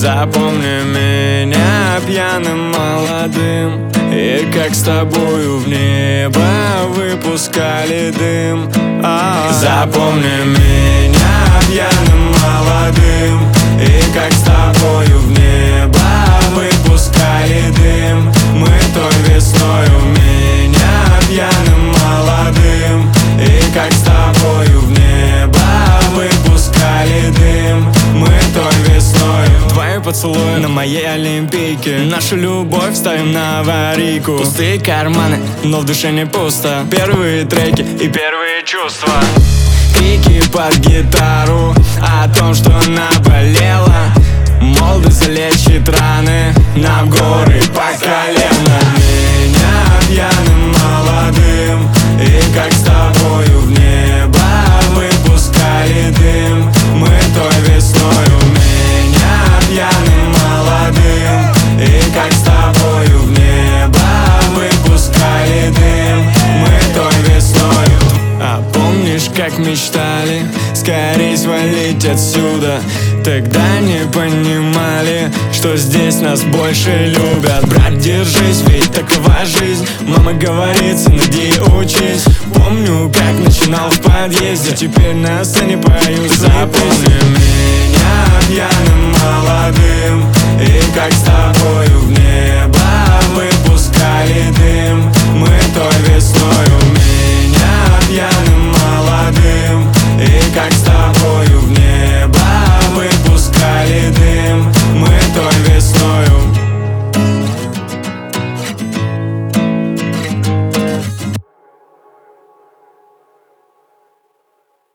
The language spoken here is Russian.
Запомни меня пьяным молодым, и как с тобою в небо выпускали дым. Запомни меня пьяным молодым, и как с тобою в небо выпускали дым. Мы той весною меня пьяным молодым, и как с тобою в небо выпускали дым. Мы той весною. Твои поцелуи на моей олимпийке, нашу любовь ставим на аварийку. Пустые карманы, но в душе не пусто. Первые треки и первые чувства. Крики под гитару о том, что наболело. Молодость залечит раны, нам горы по колено. Меня пьяным молодым, и как с тобою в небо выпускали дым. Мы той весною. Меня пьяным молодым, и как с тобою в небо выпускали дым. Мы той весною. А помнишь, как мечтали скорей свалить отсюда? Тогда не понимали, что здесь нас больше любят. Брат, держись, ведь такова жизнь. Мама говорит, сын, иди учись. Помню, как начинал в подъезде, теперь на сцене пою. Запомни меня пьяным молодым, и как с тобою в небо выпускали дым. Мы той весною.